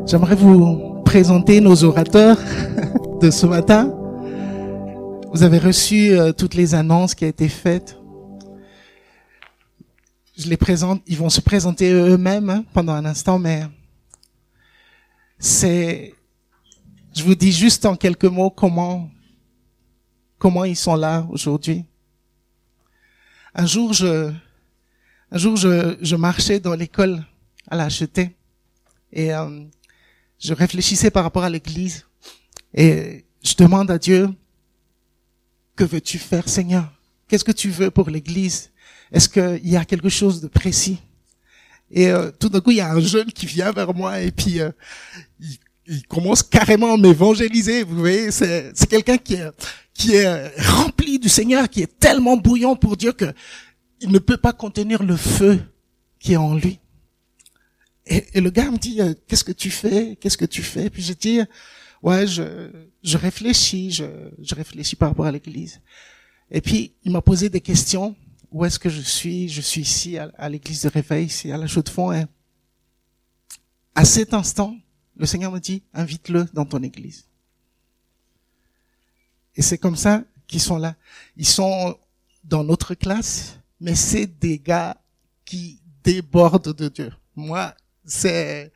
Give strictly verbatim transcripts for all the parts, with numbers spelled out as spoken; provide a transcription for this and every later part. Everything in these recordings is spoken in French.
J'aimerais vous présenter nos orateurs de ce matin. Vous avez reçu euh, toutes les annonces qui ont été faites. Je les présente, ils vont se présenter eux-mêmes hein, pendant un instant, mais c'est, je vous dis juste en quelques mots comment, comment ils sont là aujourd'hui. Un jour, je, un jour, je, je marchais dans l'école à la H E T et euh, je réfléchissais par rapport à l'église et je demande à Dieu, que veux-tu faire, Seigneur? Qu'est-ce que tu veux pour l'église? Est-ce qu'il y a quelque chose de précis? Et euh, tout d'un coup, il y a un jeune qui vient vers moi et puis euh, il, il commence carrément à m'évangéliser. Vous voyez, c'est, c'est quelqu'un qui est, qui est rempli du Seigneur, qui est tellement bouillant pour Dieu que il ne peut pas contenir le feu qui est en lui. Et, et le gars me dit, euh, qu'est-ce que tu fais? Qu'est-ce que tu fais? Puis je dis, ouais, je, je réfléchis, je, je réfléchis par rapport à l'église. Et puis, il m'a posé des questions. Où est-ce que je suis? Je suis ici à, à l'église de Réveil, ici à la Chaux-de-Fonds. Et à cet instant, le Seigneur me dit, invite-le dans ton église. Et c'est comme ça qu'ils sont là. Ils sont dans notre classe, mais c'est des gars qui débordent de Dieu. Moi, c'est...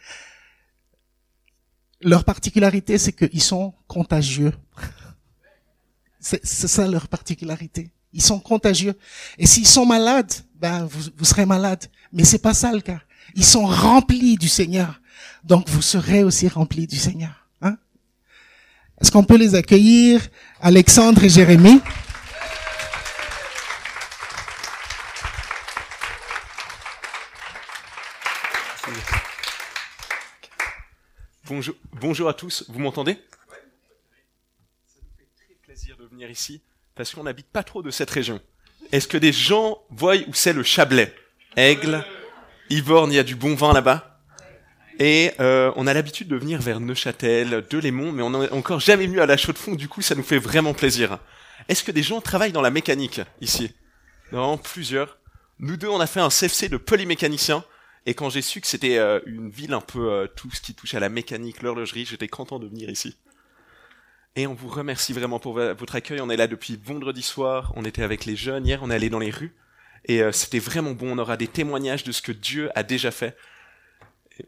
Leur particularité, c'est qu'ils sont contagieux. C'est, c'est ça leur particularité. Ils sont contagieux. Et s'ils sont malades, ben vous, vous serez malade. Mais c'est pas ça le cas. Ils sont remplis du Seigneur. Donc vous serez aussi remplis du Seigneur. Hein? Est-ce qu'on peut les accueillir, Alexandre et Jérémie? Bonjour, bonjour à tous. Vous m'entendez? Ça nous fait très plaisir de venir ici. Parce qu'on n'habite pas trop de cette région. Est-ce que des gens voient où c'est le Chablais? Aigle, Yvorne, il y a du bon vin là-bas. Et euh, on a l'habitude de venir vers Neuchâtel, Delémont, mais on n'a encore jamais venu à la Chaux-de-Fonds, du coup ça nous fait vraiment plaisir. Est-ce que des gens travaillent dans la mécanique ici? Non, plusieurs. Nous deux, on a fait un C F C de polymécanicien, et quand j'ai su que c'était euh, une ville un peu euh, tout ce qui touche à la mécanique, l'horlogerie, j'étais content de venir ici. Et on vous remercie vraiment pour votre accueil. On est là depuis vendredi soir. On était avec les jeunes. Hier, on est allé dans les rues. Et euh, c'était vraiment bon. On aura des témoignages de ce que Dieu a déjà fait. Et...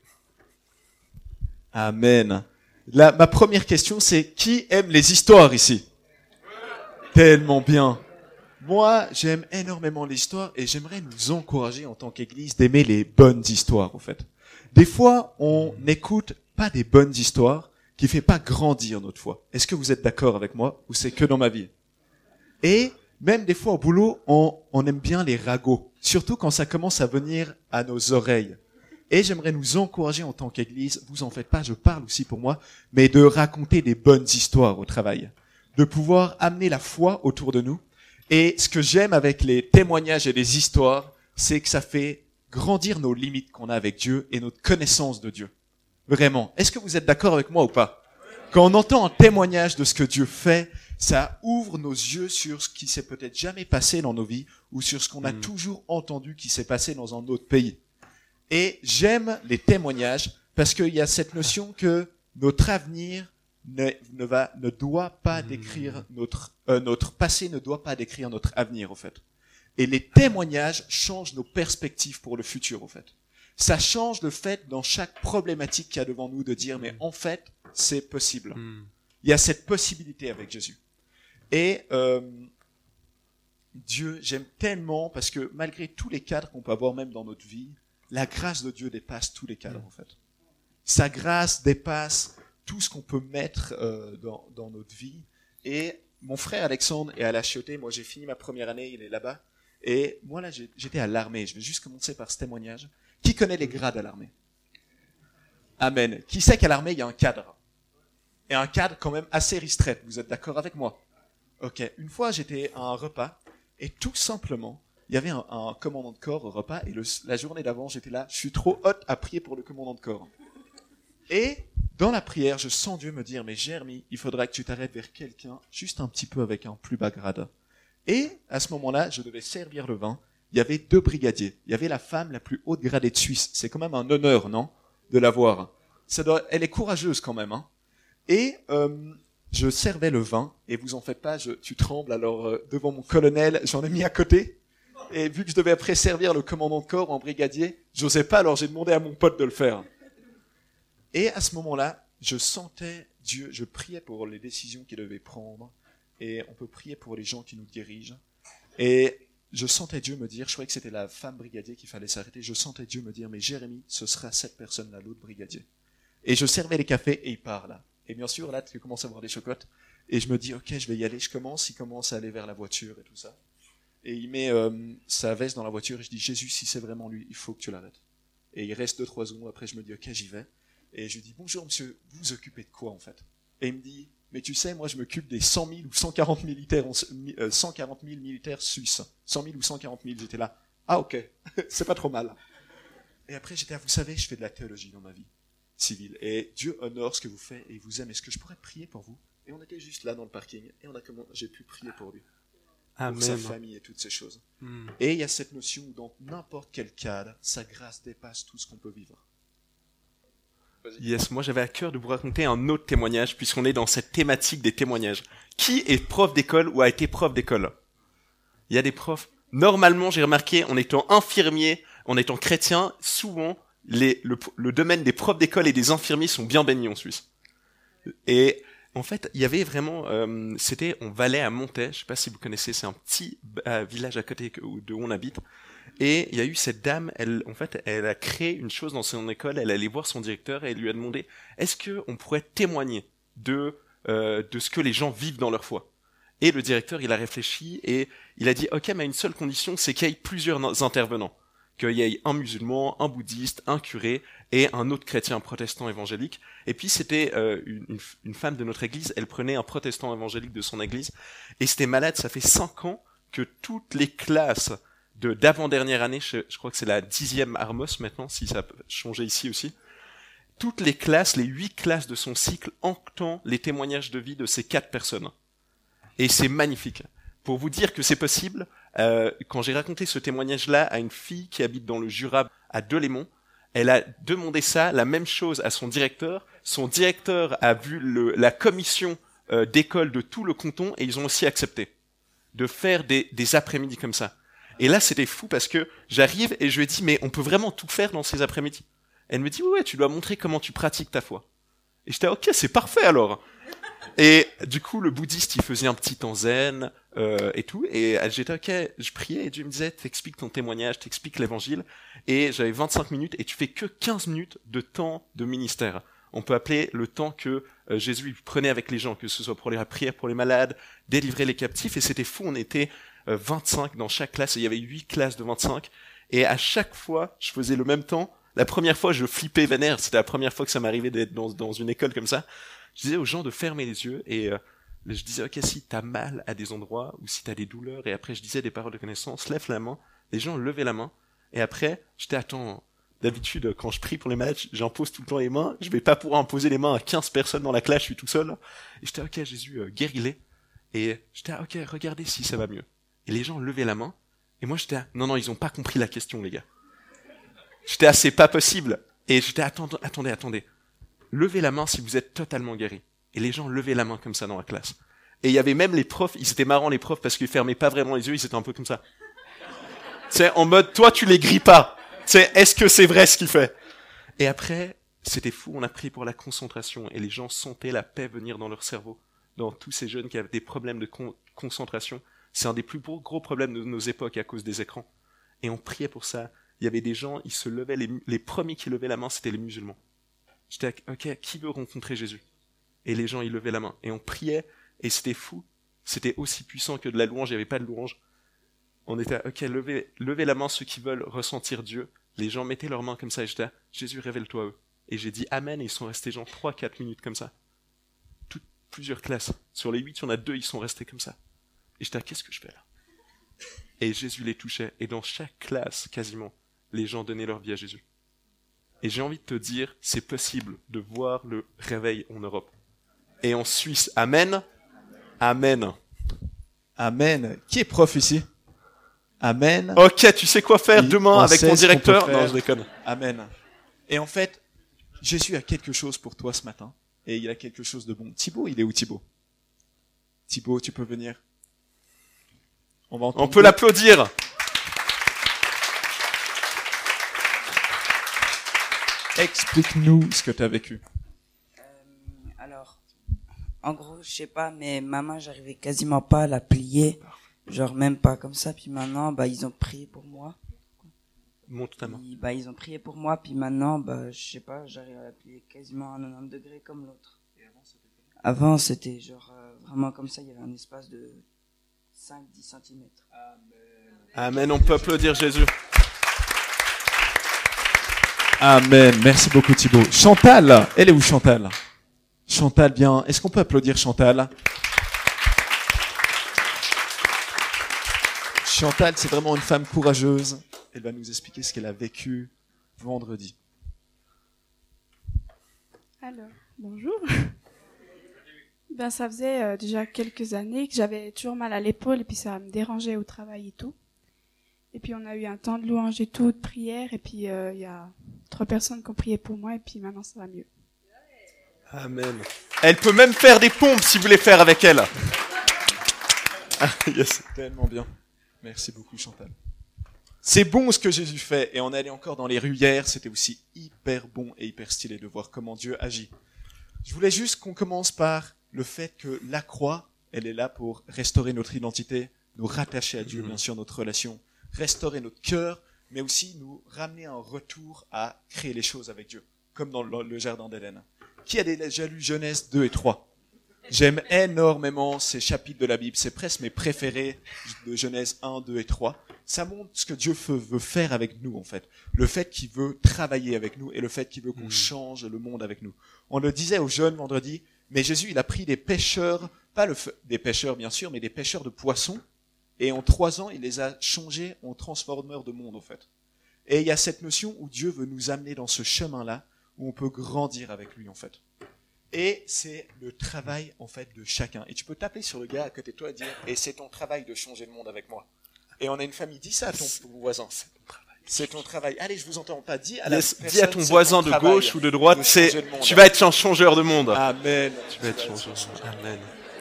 Amen. La, ma première question, c'est qui aime les histoires ici? Tellement bien. Moi, j'aime énormément les histoires et j'aimerais nous encourager en tant qu'église d'aimer les bonnes histoires, en fait. Des fois, on n'écoute pas des bonnes histoires qui fait pas grandir notre foi. Est-ce que vous êtes d'accord avec moi ou c'est que dans ma vie? Et même des fois au boulot, on, on aime bien les ragots, surtout quand ça commence à venir à nos oreilles. Et j'aimerais nous encourager en tant qu'église, vous en faites pas, je parle aussi pour moi, mais de raconter des bonnes histoires au travail, de pouvoir amener la foi autour de nous. Et ce que j'aime avec les témoignages et les histoires, c'est que ça fait grandir nos limites qu'on a avec Dieu et notre connaissance de Dieu. Vraiment. Est-ce que vous êtes d'accord avec moi ou pas? Quand on entend un témoignage de ce que Dieu fait, ça ouvre nos yeux sur ce qui s'est peut-être jamais passé dans nos vies ou sur ce qu'on a mmh. toujours entendu qui s'est passé dans un autre pays. Et j'aime les témoignages parce qu'il y a cette notion que notre avenir ne, ne, va, ne doit pas mmh. décrire notre, euh, notre passé ne doit pas décrire notre avenir, au fait. Et les témoignages changent nos perspectives pour le futur, au fait. Ça change le fait dans chaque problématique qu'il y a devant nous de dire mais en fait c'est possible. Mm. Il y a cette possibilité avec Jésus. Et euh, Dieu, j'aime tellement parce que malgré tous les cadres qu'on peut avoir même dans notre vie, la grâce de Dieu dépasse tous les cadres mm. en fait. Sa grâce dépasse tout ce qu'on peut mettre euh, dans, dans notre vie. Et mon frère Alexandre est à la H E T. Moi j'ai fini ma première année, il est là-bas. Et moi là j'ai, j'étais à l'armée. Je vais juste commencer par ce témoignage. Qui connaît les grades à l'armée? Amen. Qui sait qu'à l'armée, il y a un cadre? Et un cadre quand même assez restreint. Vous êtes d'accord avec moi? Ok. Une fois, j'étais à un repas et tout simplement, il y avait un, un commandant de corps au repas et le, la journée d'avant, j'étais là, je suis trop haute à prier pour le commandant de corps. Et dans la prière, je sens Dieu me dire, mais Jérémie, il faudra que tu t'arrêtes vers quelqu'un juste un petit peu avec un plus bas grade. Et à ce moment-là, je devais servir le vin. Il y avait deux brigadiers. Il y avait la femme la plus haute gradée de Suisse. C'est quand même un honneur, non? De la voir. ça doit, elle est courageuse quand même, hein. Et euh, je servais le vin, et vous en faites pas, je, tu trembles, alors euh, devant mon colonel, j'en ai mis à côté. Et vu que je devais après servir le commandant de corps en brigadier, j'osais pas, alors j'ai demandé à mon pote de le faire. Et à ce moment-là, je sentais Dieu, je priais pour les décisions qu'il devait prendre, et on peut prier pour les gens qui nous dirigent. Et je sentais Dieu me dire, je croyais que c'était la femme brigadier qu'il fallait s'arrêter, je sentais Dieu me dire, mais Jérémie, ce sera cette personne-là, l'autre brigadier. Et je servais les cafés, et il part là. Et bien sûr, là, tu commences à voir des chocottes, et je me dis, ok, je vais y aller, je commence, il commence à aller vers la voiture et tout ça. Et il met euh, sa veste dans la voiture et je dis, Jésus, si c'est vraiment lui, il faut que tu l'arrêtes. Et il reste deux, trois secondes, après je me dis, ok, j'y vais. Et je lui dis, bonjour monsieur, vous vous occupez de quoi en fait? Et il me dit, mais tu sais, moi je m'occupe des cent mille ou cent quarante militaires, euh, cent quarante mille militaires suisses. cent mille ou cent quarante mille, j'étais là. Ah ok, c'est pas trop mal. Et après j'étais là, vous savez, je fais de la théologie dans ma vie civile. Et Dieu honore ce que vous faites et il vous aime. Est-ce que je pourrais prier pour vous? Et on était juste là dans le parking et on a comment j'ai pu prier pour lui. Amen. Pour sa famille et toutes ces choses. Mm. Et il y a cette notion où dans n'importe quel cadre, sa grâce dépasse tout ce qu'on peut vivre. Vas-y. Yes, moi j'avais à cœur de vous raconter un autre témoignage, puisqu'on est dans cette thématique des témoignages. Qui est prof d'école ou a été prof d'école? Il y a des profs. Normalement, j'ai remarqué, en étant infirmier, en étant chrétien, souvent, les, le, le domaine des profs d'école et des infirmiers sont bien baignés en Suisse. Et en fait, il y avait vraiment, euh, c'était en Valais à Montaix, je sais pas si vous connaissez, c'est un petit euh, village à côté de où on habite. Et il y a eu cette dame, elle, en fait, elle a créé une chose dans son école, elle allait voir son directeur et elle lui a demandé, est-ce que on pourrait témoigner de, euh, de ce que les gens vivent dans leur foi? Et le directeur, il a réfléchi et il a dit, ok, mais à une seule condition, c'est qu'il y ait plusieurs intervenants. Qu'il y ait un musulman, un bouddhiste, un curé et un autre chrétien protestant évangélique. Et puis c'était euh, une, une femme de notre église, elle prenait un protestant évangélique de son église, et c'était malade, ça fait cinq ans que toutes les classes de d'avant-dernière année, je, je crois que c'est la dixième Armos maintenant, si ça a changé ici aussi, toutes les classes, les huit classes de son cycle entendent les témoignages de vie de ces quatre personnes. Et c'est magnifique. Pour vous dire que c'est possible, euh, quand j'ai raconté ce témoignage-là à une fille qui habite dans le Jura, à Delémont, elle a demandé ça, la même chose à son directeur. Son directeur a vu le, la commission euh, d'école de tout le canton et ils ont aussi accepté de faire des, des après-midi comme ça. Et là, c'était fou parce que j'arrive et je lui ai dit, mais on peut vraiment tout faire dans ces après-midi? Elle me dit, ouais, tu dois montrer comment tu pratiques ta foi. Et j'étais, ok, c'est parfait alors. Et du coup, le bouddhiste, il faisait un petit temps zen euh, et tout. Et j'étais, ok, je priais et Dieu me disait, t'expliques ton témoignage, t'expliques l'évangile. Et j'avais vingt-cinq minutes et tu fais que quinze minutes de temps de ministère. On peut appeler le temps que euh, Jésus prenait avec les gens, que ce soit pour les prières pour les malades, délivrer les captifs. Et c'était fou, on était euh, vingt-cinq dans chaque classe. Et il y avait huit classes de vingt-cinq. Et à chaque fois, je faisais le même temps. La première fois, je flippais vénère. C'était la première fois que ça m'arrivait d'être dans, dans une école comme ça. Je disais aux gens de fermer les yeux et euh, je disais, ok, si t'as mal à des endroits ou si t'as des douleurs, et après je disais des paroles de connaissance, lève la main. Les gens levaient la main. Et après, j'étais, attends, d'habitude, quand je prie pour les malades, j'impose tout le temps les mains. Je vais pas pouvoir imposer les mains à quinze personnes dans la classe, je suis tout seul. Et j'étais, ok, Jésus, euh, guéris-les. Et j'étais, ok, regardez si ça va mieux. Et les gens levaient la main. Et moi, j'étais, non, non, ils ont pas compris la question, les gars. J'étais assez pas possible. Et j'étais, attendez, attendez, attendez. Levez la main si vous êtes totalement guéri. Et les gens levaient la main comme ça dans la classe. Et il y avait même les profs, ils étaient marrants les profs parce qu'ils fermaient pas vraiment les yeux, ils étaient un peu comme ça. C'est en mode, toi tu les grilles pas. C'est, est-ce que c'est vrai ce qu'il fait? Et après, c'était fou, on a prié pour la concentration et les gens sentaient la paix venir dans leur cerveau. Dans tous ces jeunes qui avaient des problèmes de con- concentration. C'est un des plus gros, gros problèmes de nos époques à cause des écrans. Et on priait pour ça. Il y avait des gens, ils se levaient, les, les premiers qui levaient la main, c'était les musulmans. J'étais, ok, qui veut rencontrer Jésus? Et les gens, ils levaient la main. Et on priait, et c'était fou. C'était aussi puissant que de la louange, il n'y avait pas de louange. On était, ok, levez, levez la main ceux qui veulent ressentir Dieu. Les gens mettaient leurs mains comme ça, et j'étais, Jésus, révèle-toi à eux. Et j'ai dit Amen, et ils sont restés genre trois quatre minutes comme ça. Toutes, plusieurs classes. Sur les huit, il y en a deux, ils sont restés comme ça. Et j'étais, qu'est-ce que je fais là? Et Jésus les touchait, et dans chaque classe, quasiment, les gens donnaient leur vie à Jésus. Et j'ai envie de te dire, c'est possible de voir le réveil en Europe. Et en Suisse, amen, amen. Amen. Qui est prof ici? Amen. Ok, tu sais quoi faire Il- demain on avec sait ton ce qu'on directeur? peut faire. Non, je déconne. Amen. Et en fait, Jésus a quelque chose pour toi ce matin. Et il a quelque chose de bon. Thibaut, il est où Thibaut? Thibaut, tu peux venir? On va entendre. On peut l'applaudir. Explique-nous ce que tu as vécu. Euh, alors, en gros, je sais pas, mais ma main, j'arrivais quasiment pas à la plier. Genre même pas comme ça. Puis maintenant, bah, ils ont prié pour moi. Monte ta main. Puis, bah, ils ont prié pour moi. Puis maintenant, bah, je sais pas, j'arrive à la plier quasiment à quatre-vingt-dix degrés comme l'autre. Avant, c'était genre euh, vraiment comme ça. Il y avait un espace de cinq à dix centimètres. Amen, on peut applaudir Jésus. Amen. Merci beaucoup Thibaut. Chantal, elle est où Chantal? Chantal, bien. Est-ce qu'on peut applaudir Chantal? Chantal, c'est vraiment une femme courageuse. Elle va nous expliquer ce qu'elle a vécu vendredi. Alors, bonjour. Ben, ça faisait euh, déjà quelques années que j'avais toujours mal à l'épaule et puis ça me dérangeait au travail et tout. Et puis on a eu un temps de louange et tout, de prière, et puis il euh, y a trois personnes qui ont prié pour moi et puis maintenant ça va mieux. Amen. Elle peut même faire des pompes si vous voulez faire avec elle. Ah, yes. Tellement bien. Merci beaucoup Chantal. C'est bon ce que Jésus fait, et on allait encore dans les rues hier, c'était aussi hyper bon et hyper stylé de voir comment Dieu agit. Je voulais juste qu'on commence par le fait que la croix, elle est là pour restaurer notre identité, nous rattacher à Dieu, bien sûr, notre relation, restaurer notre cœur, mais aussi nous ramener un retour à créer les choses avec Dieu, comme dans le jardin d'Éden. Qui a déjà lu Genèse deux et trois? J'aime énormément ces chapitres de la Bible, c'est presque mes préférés de Genèse un, deux et trois. Ça montre ce que Dieu veut faire avec nous, en fait. Le fait qu'il veut travailler avec nous et le fait qu'il veut qu'on change le monde avec nous. On le disait aux jeunes vendredi, mais Jésus, il a pris des pêcheurs, pas le f- des pêcheurs bien sûr, mais des pêcheurs de poissons, et en trois ans, il les a changés en transformeurs de monde, en fait. Et il y a cette notion où Dieu veut nous amener dans ce chemin-là, où on peut grandir avec lui, en fait. Et c'est le travail, en fait, de chacun. Et tu peux taper sur le gars à côté de toi et dire, et c'est ton travail de changer le monde avec moi. Et on a une famille, dis ça à ton voisin. C'est ton travail. Allez, je vous entends pas. Dis à, la Yes, personne, dis à ton c'est voisin ton de travail gauche ou de droite, de c'est changer le monde. tu vas être un changeur de monde. Amen. Tu vas être changeur. Amen.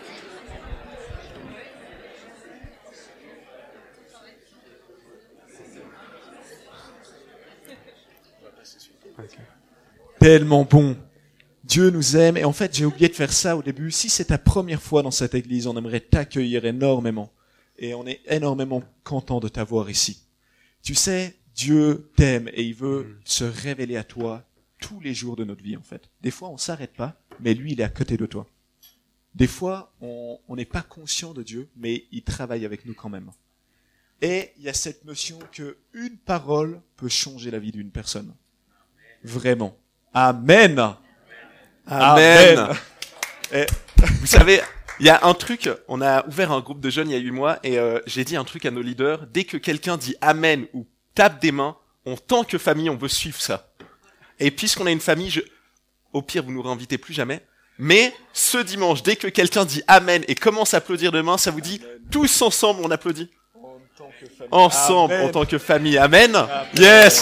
Tellement bon. Dieu nous aime. Et en fait, j'ai oublié de faire ça au début. Si c'est ta première fois dans cette église, on aimerait t'accueillir énormément. Et on est énormément content de t'avoir ici. Tu sais, Dieu t'aime et il veut se révéler à toi tous les jours de notre vie, en fait. Des fois, on s'arrête pas, mais lui, il est à côté de toi. Des fois, on n'est pas conscient de Dieu, mais il travaille avec nous quand même. Et il y a cette notion que une parole peut changer la vie d'une personne. Vraiment. Amen. Amen. Amen. Et Vous savez, il y a un truc, on a ouvert un groupe de jeunes il y a huit mois et euh, j'ai dit un truc à nos leaders, dès que quelqu'un dit Amen ou tape des mains, en tant que famille, on veut suivre ça. Et puisqu'on a une famille, je... au pire, vous nous réinvitez plus jamais. Mais ce dimanche, dès que quelqu'un dit Amen et commence à applaudir de main, ça vous dit tous ensemble, on applaudit en tant que famille. ensemble Amen. en tant que famille. Amen. Amen. Yes.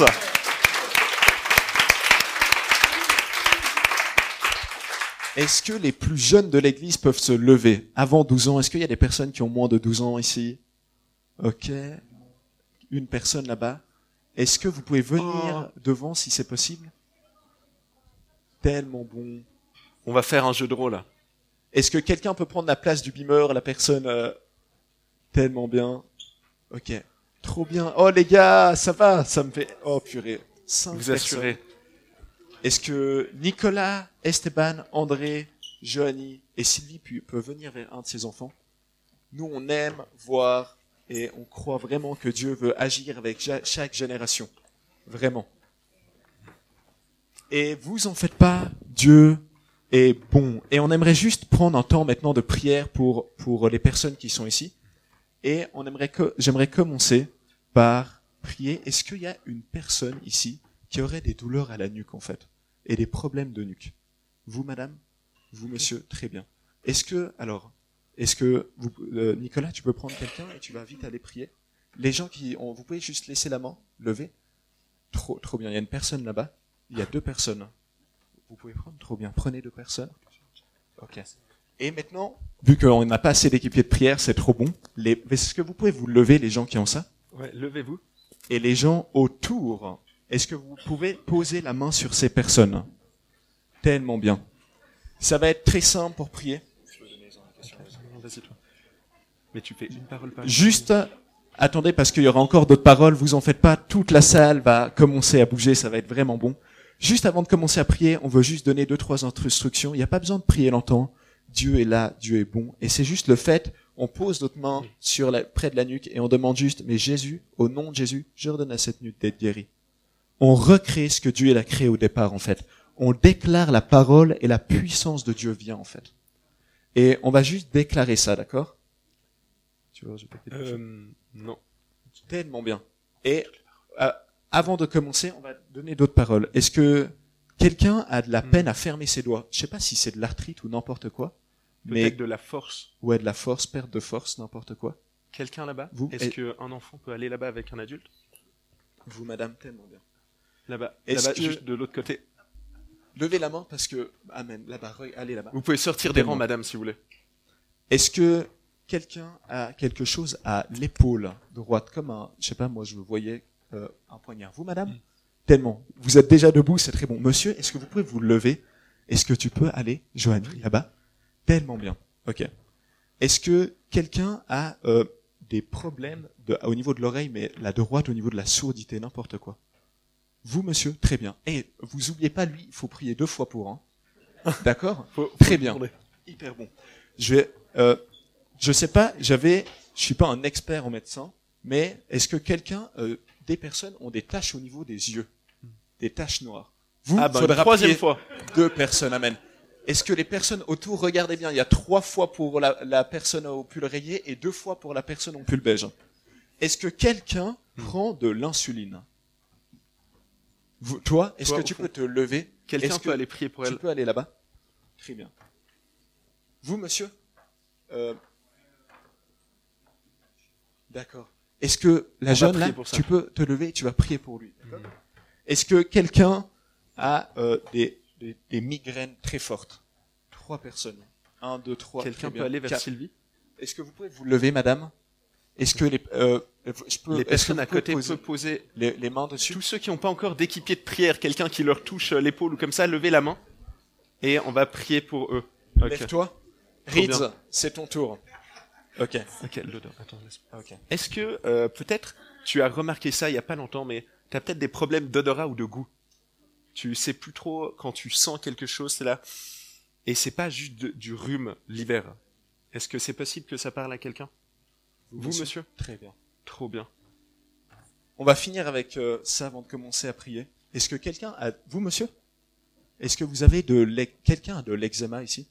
Est-ce que les plus jeunes de l'église peuvent se lever avant douze ans? Est-ce qu'il y a des personnes qui ont moins de douze ans ici? Ok. Une personne là-bas. Est-ce que vous pouvez venir Oh. devant si c'est possible? Tellement bon. On va faire un jeu de rôle. Est-ce que quelqu'un peut prendre la place du beamer, la personne euh, tellement bien? Ok. Trop bien. Oh les gars, ça va, ça me fait... Oh purée. Cinq Vous personnes. assurez. Est-ce que Nicolas, Esteban, André, Joanie et Sylvie pu- peuvent venir vers un de ses enfants? Nous, on aime voir et on croit vraiment que Dieu veut agir avec ja- chaque génération. Vraiment. Et vous en faites pas, Dieu est bon. Et on aimerait juste prendre un temps maintenant de prière pour, pour les personnes qui sont ici. Et on aimerait que, j'aimerais commencer par prier. Est-ce qu'il y a une personne ici qui aurait des douleurs à la nuque, en fait, et des problèmes de nuque? Vous, madame? Vous, monsieur? Très bien. Est-ce que, alors, est-ce que, vous, euh, Nicolas, tu peux prendre quelqu'un et tu vas vite aller prier? Les gens qui ont, vous pouvez juste laisser la main, lever? Trop, trop bien. Il y a une personne là-bas. Il y a deux personnes. Vous pouvez prendre, trop bien. Prenez deux personnes. Ok. Et maintenant, vu qu'on n'a pas assez d'équipiers de prière, c'est trop bon. Les... Est-ce que vous pouvez vous lever, les gens qui ont ça? Ouais, levez-vous. Et les gens autour, est-ce que vous pouvez poser la main sur ces personnes? Tellement bien. Ça va être très simple pour prier. Vas-y, toi. Mais tu fais une parole par Juste, attendez, parce qu'il y aura encore d'autres paroles, vous en faites pas, toute la salle va commencer à bouger, ça va être vraiment bon. Juste avant de commencer à prier, on veut juste donner deux, trois instructions. Il n'y a pas besoin de prier longtemps. Dieu est là, Dieu est bon. Et c'est juste le fait, on pose notre main sur la, près de la nuque et on demande juste, mais Jésus, au nom de Jésus, je redonne à cette nuque d'être guérie. On recrée ce que Dieu a créé au départ, en fait. On déclare la parole et la puissance de Dieu vient, en fait. Et on va juste déclarer ça, d'accord? Tu veux rajouter quelque chose? Euh, non. Tellement bien. Et euh, avant de commencer, on va donner d'autres paroles. Est-ce que quelqu'un a de la peine à fermer ses doigts? Je sais pas si c'est de l'arthrite ou n'importe quoi. Mais Peut-être de la force. ouais, de la force, perte de force, n'importe quoi. Quelqu'un là-bas? Vous, Est-ce et- qu'un enfant peut aller là-bas avec un adulte? Vous, madame, tellement bien. Là-bas. Est-ce Là-bas, que- juste de l'autre côté. Levez la main parce que amen. Là-bas, re- allez là-bas. Vous pouvez sortir des Tellement. rangs, madame, si vous voulez. Est-ce que quelqu'un a quelque chose à l'épaule droite, comme un, je sais pas, moi je voyais euh, un poignard. Vous, madame? Mm. Tellement. Vous êtes déjà debout, c'est très bon. Monsieur, est-ce que vous pouvez vous lever? Est-ce que tu peux aller, Joanny, là-bas? Tellement bien. Ok. Est-ce que quelqu'un a euh, des problèmes de, au niveau de l'oreille, mais la droite au niveau de la sourdité, n'importe quoi? Vous, monsieur? Très bien. Et vous oubliez pas, lui, il faut prier deux fois pour, hein. D'accord? Faut- faut Très le bien. tourner. Hyper bon. Je vais, euh, je sais pas, j'avais, je suis pas un expert en médecin, mais est-ce que quelqu'un, euh, des personnes ont des taches au niveau des yeux, des taches noires? Vous, Ah, bah, une faudra troisième prier fois. deux personnes, amen. Est-ce que les personnes autour, regardez bien, il y a trois fois pour la, la personne au pull rayé et deux fois pour la personne au pull beige. Est-ce que quelqu'un prend de l'insuline? Vous, toi, est-ce Toi, que au tu fond. peux te lever? Quelqu'un Est-ce peut que aller prier pour tu elle. peux aller là-bas? Très bien. Vous, monsieur? Euh, D'accord. Est-ce que la va jeune prier là, pour ça. tu peux te lever et tu vas prier pour lui? D'accord. Est-ce que quelqu'un a euh, des, des, des migraines très fortes? Trois personnes. Un, deux, trois. Quelqu'un très peut bien. aller vers Quatre. Sylvie? Est-ce que vous pouvez vous lever, madame? Est-ce que les, euh, je peux, Les est-ce que personnes vous à pouvez côté poser peuvent poser. les, les mains dessus? Tous ceux qui n'ont pas encore d'équipier de prière, quelqu'un qui leur touche euh, l'épaule ou comme ça, levez la main. Et on va prier pour eux. Ok. Lève-toi. Trop Rids, bien. c'est ton tour. Ok. Ok, l'odeur. Attends, laisse. Ok. Est-ce que euh, peut-être tu as remarqué ça il y a pas longtemps, mais tu as peut-être des problèmes d'odorat ou de goût. Tu sais plus trop quand tu sens quelque chose, c'est là. Et c'est pas juste de- du rhume l'hiver. Est-ce que c'est possible que ça parle à quelqu'un? Vous, monsieur? Très bien. Trop bien. On va finir avec euh, ça avant de commencer à prier. Est-ce que quelqu'un a... Vous, monsieur? Est-ce que vous avez de l'ec- quelqu'un a de l'eczéma ici?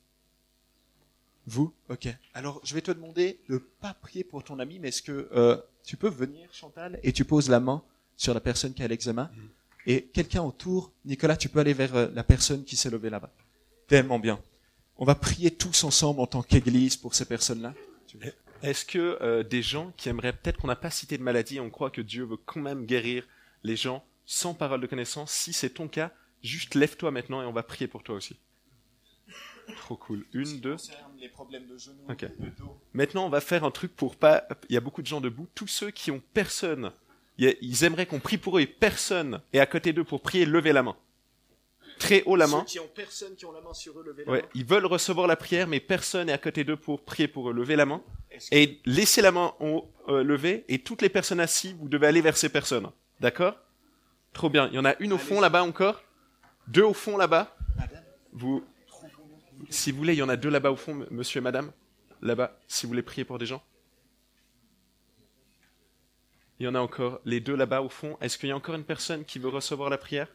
Vous? Ok. Alors, je vais te demander de pas prier pour ton ami, mais est-ce que euh, tu peux venir, Chantal, et tu poses la main sur la personne qui a l'eczéma? Et quelqu'un autour, Nicolas, tu peux aller vers euh, la personne qui s'est levée là-bas. Tellement bien. On va prier tous ensemble en tant qu'église pour ces personnes-là. Est-ce que euh, des gens qui aimeraient, peut-être qu'on n'a pas cité de maladie, on croit que Dieu veut quand même guérir les gens sans parole de connaissance, si c'est ton cas, juste lève-toi maintenant et on va prier pour toi aussi. Trop cool. Une, deux. Les problèmes de genoux, Ok. de dos. Maintenant, on va faire un truc pour pas... Il y a beaucoup de gens debout. Tous ceux qui ont personne, il y a- ils aimeraient qu'on prie pour eux et personne est à côté d'eux pour prier, levez la main. Très haut la main. Ceux qui ont personne qui ont la main sur eux, levez la Ouais, main. ils veulent recevoir la prière, mais personne est à côté d'eux pour prier pour eux. Levez la main. Est-ce que- Et laissez la main en, euh, levée, et toutes les personnes assises, vous devez aller vers ces personnes. D'accord? Trop bien. Il y en a une au fond là-bas encore. Deux au fond là-bas. Madame, Vous, si vous voulez, il y en a deux là-bas au fond, m- monsieur et madame. Là-bas, si vous voulez prier pour des gens. Il y en a encore les deux là-bas au fond. Est-ce qu'il y a encore une personne qui veut recevoir la prière?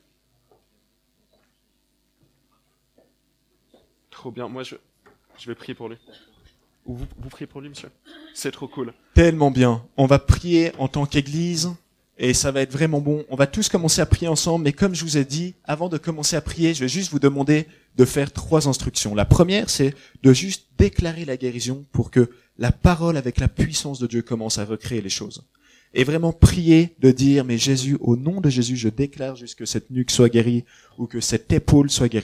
Trop bien. Moi, je, je vais prier pour lui. Ou vous, vous priez pour lui, monsieur? C'est trop cool. Tellement bien. On va prier en tant qu'église et ça va être vraiment bon. On va tous commencer à prier ensemble, mais comme je vous ai dit, avant de commencer à prier, je vais juste vous demander de faire trois instructions. La première, c'est de juste déclarer la guérison pour que la parole avec la puissance de Dieu commence à recréer les choses. Et vraiment prier de dire, mais Jésus, au nom de Jésus, je déclare juste que cette nuque soit guérie ou que cette épaule soit guérie.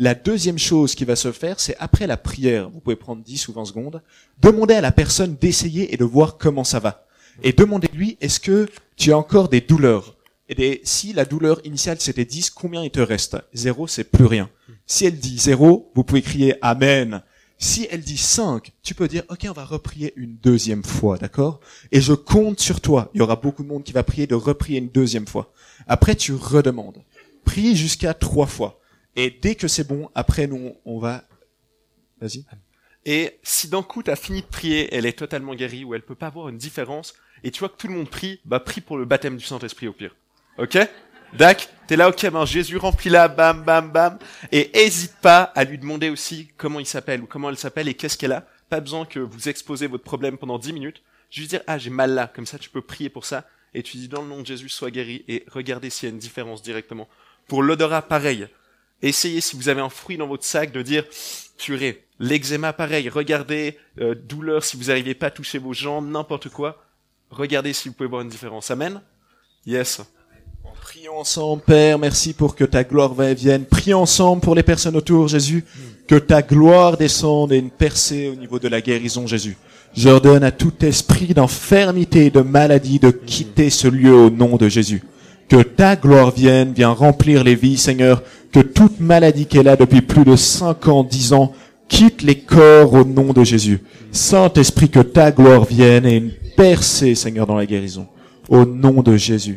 La deuxième chose qui va se faire, c'est après la prière, vous pouvez prendre dix ou vingt secondes, demandez à la personne d'essayer et de voir comment ça va. Et demandez-lui, est-ce que tu as encore des douleurs? Et des, si la douleur initiale c'était dix, combien il te reste? Zéro, c'est plus rien. Si elle dit zéro, vous pouvez crier Amen. Si elle dit cinq, tu peux dire, ok, on va reprier une deuxième fois, d'accord? Et je compte sur toi. Il y aura beaucoup de monde qui va prier de reprier une deuxième fois. Après, tu redemandes. Prie jusqu'à trois fois. Et dès que c'est bon, après, nous, on va... Vas-y. Et si d'un coup, t'as fini de prier, elle est totalement guérie, ou elle peut pas voir une différence, et tu vois que tout le monde prie, bah prie pour le baptême du Saint-Esprit au pire. Ok? Dac, t'es là, ok, ben Jésus remplis-la, bam, bam, bam. Et hésite pas à lui demander aussi comment il s'appelle ou comment elle s'appelle et qu'est-ce qu'elle a. Pas besoin que vous exposez votre problème pendant dix minutes. Juste dire, ah, j'ai mal là. Comme ça, tu peux prier pour ça. Et tu dis, dans le nom de Jésus, sois guéri. Et regardez s'il y a une différence directement. Pour l'odorat, pareil. Essayez, si vous avez un fruit dans votre sac, de dire, purée. L'eczéma, pareil. Regardez, euh, douleur, si vous n'arrivez pas à toucher vos jambes, n'importe quoi. Regardez si vous pouvez voir une différence. Amen? Yes. Prions ensemble, Père, merci pour que ta gloire vienne. Prions ensemble pour les personnes autour, Jésus, que ta gloire descende et une percée au niveau de la guérison, Jésus. J'ordonne à tout esprit d'infirmité et de maladie de quitter ce lieu au nom de Jésus. Que ta gloire vienne, viens remplir les vies, Seigneur. Que toute maladie qui est là depuis plus de cinq ans, dix ans, quitte les corps au nom de Jésus. Saint-Esprit, que ta gloire vienne et une percée, Seigneur, dans la guérison. Au nom de Jésus.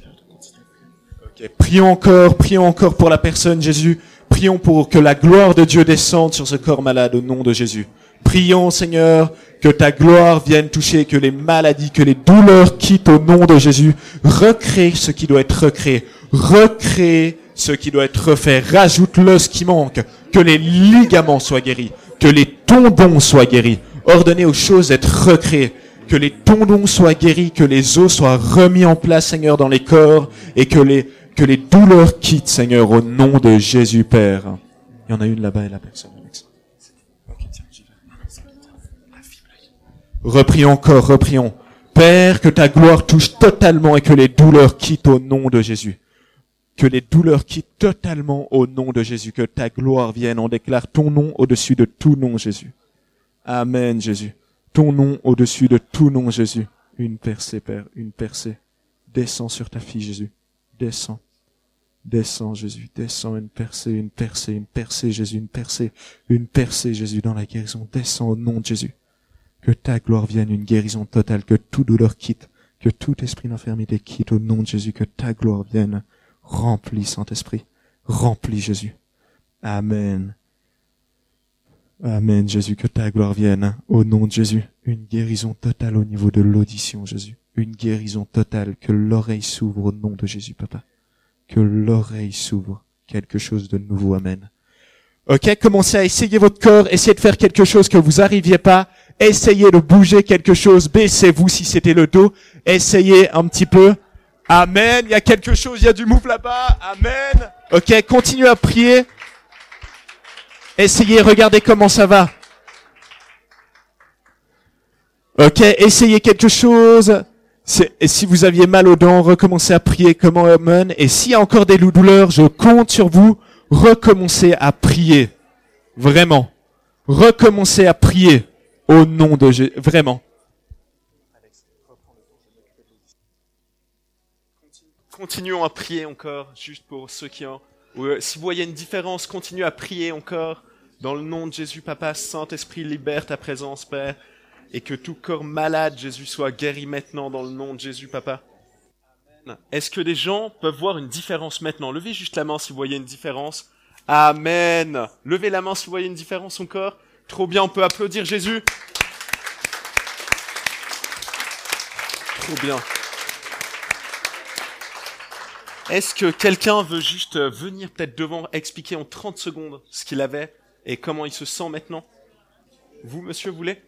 Prions encore, prions encore pour la personne, Jésus. Prions pour que la gloire de Dieu descende sur ce corps malade au nom de Jésus. Prions, Seigneur, que ta gloire vienne toucher, que les maladies, que les douleurs quittent au nom de Jésus. Recrée ce qui doit être recréé. Recrée ce qui doit être refait. Rajoute-le ce qui manque. Que les ligaments soient guéris. Que les tendons soient guéris. Ordonnez aux choses d'être recréées. Que les tendons soient guéris. Que les os soient remis en place, Seigneur, dans les corps. Et que les Que les douleurs quittent, Seigneur, au nom de Jésus, Père. Il y en a une là-bas et la personne. Reprions encore, reprions. Père, que ta gloire touche totalement et que les douleurs quittent au nom de Jésus. Que les douleurs quittent totalement au nom de Jésus. Que ta gloire vienne. On déclare ton nom au-dessus de tout nom, Jésus. Amen, Jésus. Ton nom au-dessus de tout nom, Jésus. Une percée, Père, une percée. Descends sur ta fille, Jésus. Descends, descends Jésus, descends, une percée, une percée, une percée Jésus, une percée, une percée Jésus dans la guérison, descends au nom de Jésus. Que ta gloire vienne, une guérison totale, que toute douleur quitte, que tout esprit d'infirmité quitte au nom de Jésus, que ta gloire vienne, remplis Saint-Esprit, remplis Jésus. Amen. Amen Jésus, que ta gloire vienne au nom de Jésus, une guérison totale au niveau de l'audition Jésus. Une guérison totale, que l'oreille s'ouvre au nom de Jésus, Papa. Que l'oreille s'ouvre. Quelque chose de nouveau, Amen. Ok, commencez à essayer votre corps, essayez de faire quelque chose que vous n'arriviez pas, essayez de bouger quelque chose, baissez-vous si c'était le dos, essayez un petit peu. Amen, il y a quelque chose, il y a du move là-bas, Amen. Ok, continuez à prier. Essayez, regardez comment ça va. Ok, essayez quelque chose. Et si vous aviez mal aux dents, recommencez à prier comme Amen. Et s'il y a encore des douleurs, je compte sur vous. Recommencez à prier. Vraiment. Recommencez à prier. Au nom de Jésus. Vraiment. Continuons à prier encore, juste pour ceux qui ont... Euh, si vous voyez une différence, continuez à prier encore. Dans le nom de Jésus, Papa, Saint-Esprit, libère ta présence, Père. Et que tout corps malade, Jésus, soit guéri maintenant dans le nom de Jésus, Papa. Amen. Est-ce que des gens peuvent voir une différence maintenant? Levez juste la main si vous voyez une différence. Amen. Levez la main si vous voyez une différence encore. Trop bien, on peut applaudir Jésus. Trop bien. Est-ce que quelqu'un veut juste venir peut-être devant, expliquer en trente secondes ce qu'il avait et comment il se sent maintenant? Vous, monsieur, vous voulez?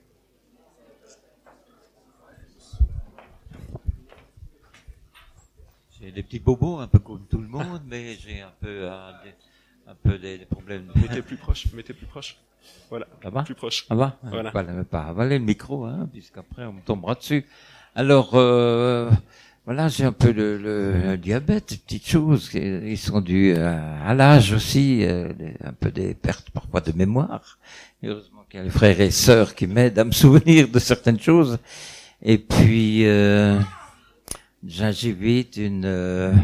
J'ai des petits bobos, un peu comme tout le monde, mais j'ai un peu, euh, des, un peu des, des problèmes. Mettez plus proche, mettez plus proche. Voilà. Ça va? Plus proche. Ça va? Voilà. Pas, pas avaler le micro, hein, puisqu'après on me tombera dessus. Alors, euh, voilà, j'ai un peu le, le, le diabète, des petites choses qui ils sont dues à, à l'âge aussi, euh, un peu des pertes parfois de mémoire. Et heureusement qu'il y a les frères et sœurs qui m'aident à me souvenir de certaines choses. Et puis, euh, gingivite, une euh,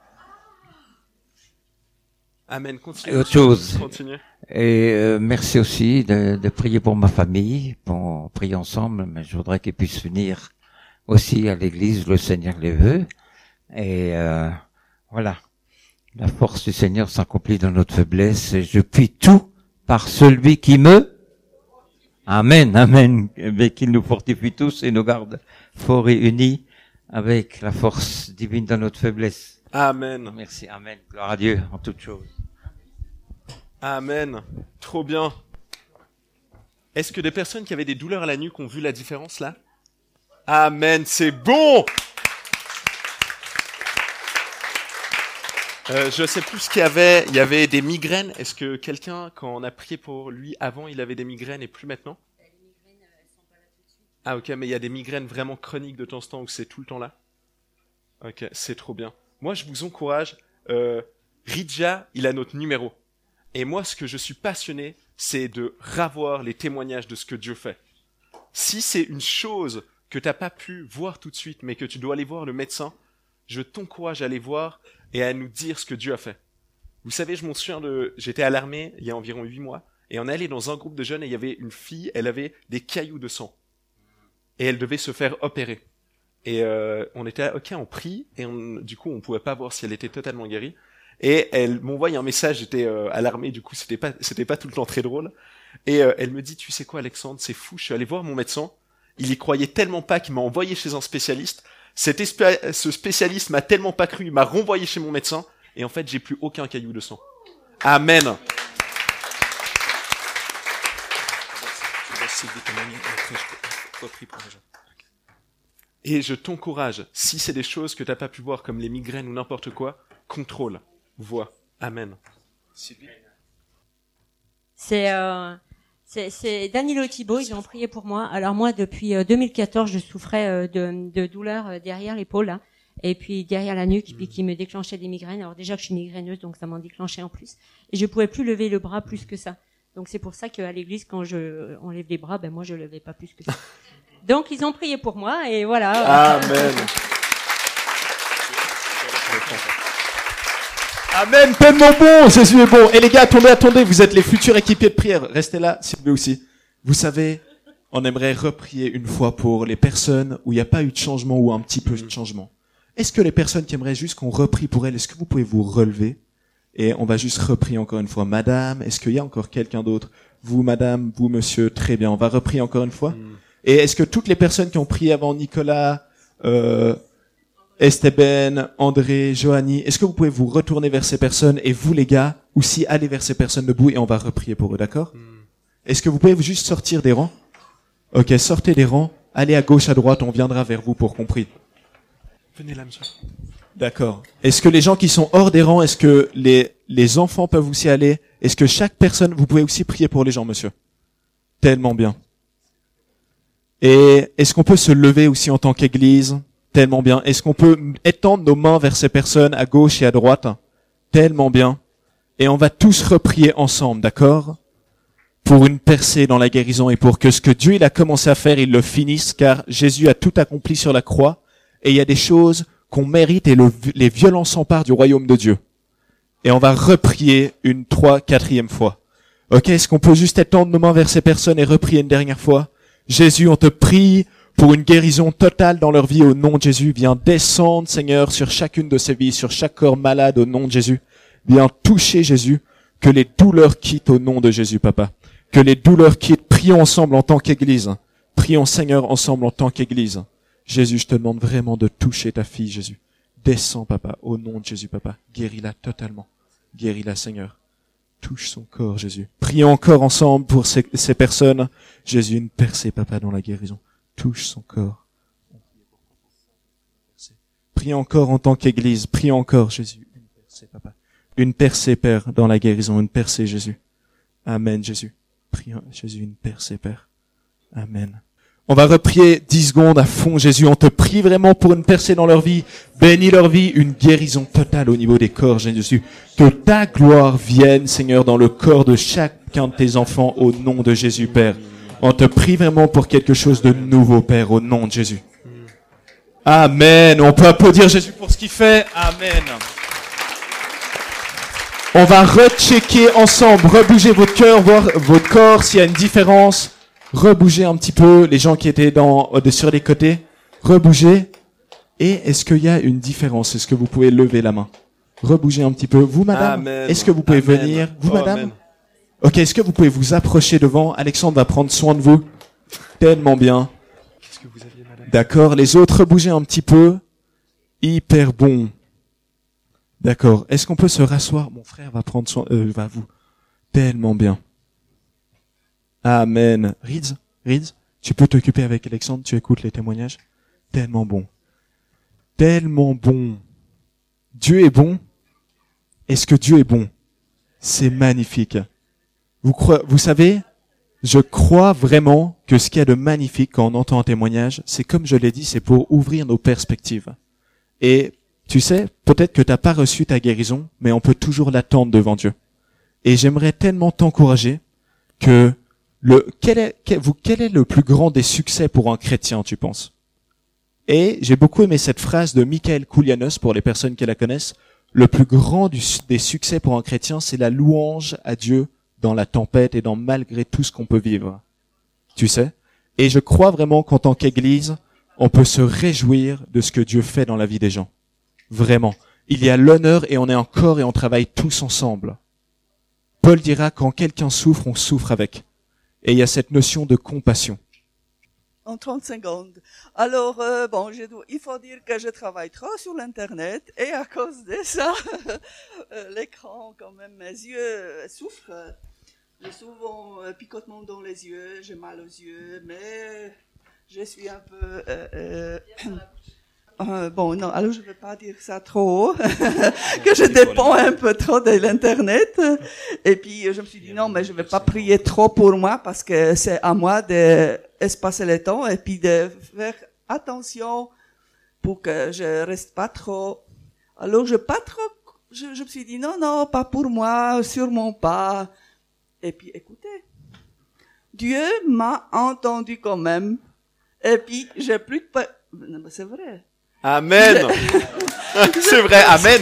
Amen. Continue. autre chose. Continue. Et euh, merci aussi de, de prier pour ma famille. Bon, on prie ensemble, mais je voudrais qu'ils puissent venir aussi à l'église, le Seigneur les veut. Et euh, voilà, la force du Seigneur s'accomplit dans notre faiblesse. Et je puis tout par celui qui me... Amen, amen. Mais qu'il nous fortifie tous et nous garde forts et unis avec la force divine dans notre faiblesse. Amen. Merci, amen. Gloire à Dieu en toutes choses. Amen. Trop bien. Est-ce que des personnes qui avaient des douleurs à la nuque ont vu la différence là? Amen, c'est bon. Euh, je sais plus ce qu'il y avait. Il y avait des migraines. Est-ce que quelqu'un, quand on a prié pour lui avant, il avait des migraines et plus maintenant? Ah ok, mais il y a des migraines vraiment chroniques de temps en temps où c'est tout le temps là? Ok, c'est trop bien. Moi, je vous encourage. Euh, Ridja, il a notre numéro. Et moi, ce que je suis passionné, c'est de ravoir les témoignages de ce que Dieu fait. Si c'est une chose que tu n'as pas pu voir tout de suite, mais que tu dois aller voir le médecin, je t'encourage à aller voir et à nous dire ce que Dieu a fait. Vous savez, je m'en souviens de... J'étais à l'armée il y a environ huit mois, et on allait dans un groupe de jeunes et il y avait une fille, elle avait des cailloux de sang. Et elle devait se faire opérer. Et euh, on était, ok, on prie, et on, du coup, on pouvait pas voir si elle était totalement guérie. Et elle m'envoie un message, j'étais euh, à l'armée, du coup, c'était pas, c'était pas tout le temps très drôle. Et euh, elle me dit, tu sais quoi, Alexandre, c'est fou, je suis allé voir mon médecin, il y croyait tellement pas qu'il m'a envoyé chez un spécialiste. Cet espé- ce spécialiste m'a tellement pas cru, il m'a renvoyé chez mon médecin, et en fait, j'ai plus aucun caillou de sang. Amen. Et je t'encourage, si c'est des choses que t'as pas pu voir, comme les migraines ou n'importe quoi, contrôle, vois. Amen. C'est euh, c'est c'est Danilo et Thibaut, ils ont prié pour moi. Alors moi, depuis euh, deux mille quatorze, je souffrais euh, de, de douleurs euh, derrière l'épaule, là, et puis derrière la nuque, puis qui me déclenchait des migraines. Alors déjà que je suis migraineuse, donc ça m'en déclenchait en plus. Et je pouvais plus lever le bras plus que ça. Donc c'est pour ça qu'à l'église, quand je on lève les bras, ben moi je levais pas plus que ça. Donc ils ont prié pour moi et voilà. Amen. Amen, tellement bon, Jésus est bon. Et les gars, attendez, attendez, vous êtes les futurs équipiers de prière. Restez là, s'il vous plaît aussi. Vous savez, on aimerait reprier une fois pour les personnes où il n'y a pas eu de changement ou un petit peu de changement. Est-ce que les personnes qui aimeraient juste qu'on reprie pour elles, est-ce que vous pouvez vous relever? Et on va juste reprier encore une fois. Madame, est-ce qu'il y a encore quelqu'un d'autre? Vous, madame, vous, monsieur, très bien. On va reprier encore une fois. Mm. Et est-ce que toutes les personnes qui ont prié avant Nicolas, euh, Esteban, André, Johanny, est-ce que vous pouvez vous retourner vers ces personnes et vous les gars, aussi aller vers ces personnes debout et on va reprier pour eux, d'accord? Mm. Est-ce que vous pouvez juste sortir des rangs? Ok, sortez des rangs, allez à gauche, à droite, on viendra vers vous pour qu'on prie. Venez là, monsieur. D'accord. Est-ce que les gens qui sont hors des rangs, est-ce que les, les enfants peuvent aussi aller? Est-ce que chaque personne, vous pouvez aussi prier pour les gens, monsieur? Tellement bien. Et est-ce qu'on peut se lever aussi en tant qu'église? Tellement bien. Est-ce qu'on peut étendre nos mains vers ces personnes à gauche et à droite? Tellement bien. Et on va tous reprier ensemble, d'accord? Pour une percée dans la guérison et pour que ce que Dieu il a commencé à faire, il le finisse, car Jésus a tout accompli sur la croix. Et il y a des choses qu'on mérite et le, les violences s'emparent du royaume de Dieu. Et on va reprier une trois, quatrième fois. Ok, est-ce qu'on peut juste étendre nos mains vers ces personnes et reprier une dernière fois? Jésus, on te prie pour une guérison totale dans leur vie au nom de Jésus. Viens descendre, Seigneur, sur chacune de ces vies, sur chaque corps malade au nom de Jésus. Viens toucher Jésus, que les douleurs quittent au nom de Jésus, Papa. Que les douleurs quittent. Prions ensemble en tant qu'Église. Prions, Seigneur, ensemble en tant qu'Église. Jésus, je te demande vraiment de toucher ta fille, Jésus. Descends, Papa, au nom de Jésus, Papa. Guéris-la totalement. Guéris-la, Seigneur. Touche son corps, Jésus. Prions encore ensemble pour ces, ces personnes. Jésus, une percée, Papa, dans la guérison. Touche son corps. Prions encore en tant qu'Église. Prions encore, Jésus. Une percée, Papa. Une percée, Père, dans la guérison. Une percée, Jésus. Amen, Jésus. Prions, Jésus, une percée, Père. Amen. On va reprier dix secondes à fond, Jésus. On te prie vraiment pour une percée dans leur vie. Bénis leur vie, une guérison totale au niveau des corps, Jésus. Que ta gloire vienne, Seigneur, dans le corps de chacun de tes enfants au nom de Jésus, Père. On te prie vraiment pour quelque chose de nouveau, Père, au nom de Jésus. Amen. On peut applaudir Jésus pour ce qu'il fait. Amen. On va rechecker ensemble, rebouger votre cœur, voir votre corps, s'il y a une différence. Rebouger un petit peu, les gens qui étaient dans, sur les côtés. Rebouger. Et est-ce qu'il y a une différence? Est-ce que vous pouvez lever la main? Rebouger un petit peu. Vous, madame? Amen. Est-ce que vous pouvez Amen. venir? Vous, Oh, madame? amen. Ok, est-ce que vous pouvez vous approcher devant? Alexandre va prendre soin de vous. Tellement bien. Qu'est-ce que vous aviez, madame? D'accord, les autres, bougez un petit peu. Hyper bon. D'accord. Est-ce qu'on peut se rasseoir? Mon frère va prendre soin, euh, va vous. Tellement bien. Amen. Rids, Rids, tu peux t'occuper avec Alexandre, tu écoutes les témoignages. Tellement bon. Tellement bon. Dieu est bon. Est-ce que Dieu est bon? C'est magnifique. Vous croyez, vous savez, je crois vraiment que ce qu'il y a de magnifique quand on entend un témoignage, c'est comme je l'ai dit, c'est pour ouvrir nos perspectives. Et tu sais, peut-être que t'as pas reçu ta guérison, mais on peut toujours l'attendre devant Dieu. Et j'aimerais tellement t'encourager que le quel est quel, vous quel est le plus grand des succès pour un chrétien, tu penses? Et j'ai beaucoup aimé cette phrase de Michael Koulianos pour les personnes qui la connaissent. Le plus grand du, des succès pour un chrétien, c'est la louange à Dieu dans la tempête et dans malgré tout ce qu'on peut vivre. Tu sais? Et je crois vraiment qu'en tant qu'Église, on peut se réjouir de ce que Dieu fait dans la vie des gens. Vraiment. Il y a l'honneur et on est un corps et on travaille tous ensemble. Paul dira, quand quelqu'un souffre, on souffre avec. Et il y a cette notion de compassion. En trente secondes. Alors, euh, bon, je dois, il faut dire que je travaille trop sur l'Internet et à cause de ça, l'écran, quand même, mes yeux souffrent. J'ai souvent un picotement dans les yeux, j'ai mal aux yeux, mais je suis un peu... Euh, euh, euh, bon, non, alors je ne vais pas dire ça trop, que je dépends un peu trop de l'Internet. Et puis, je me suis dit, non, mais je ne vais pas prier trop pour moi parce que c'est à moi d'espacer le temps et puis de faire attention pour que je reste pas trop... Alors, je pas trop... Je, je me suis dit, non, non, pas pour moi, sûrement pas. Et puis, écoutez, Dieu m'a entendu quand même. Et puis, j'ai plus de... pa- Non, mais c'est vrai. Amen. C'est vrai, amen.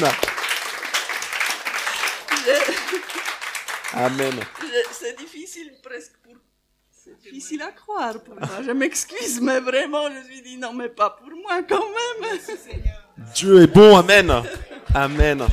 Je- Amen. je- c'est difficile presque pour... C'est difficile à croire pour moi. Je m'excuse, mais vraiment, je me suis dit, non, mais pas pour moi quand même. Dieu est bon, amen. Amen.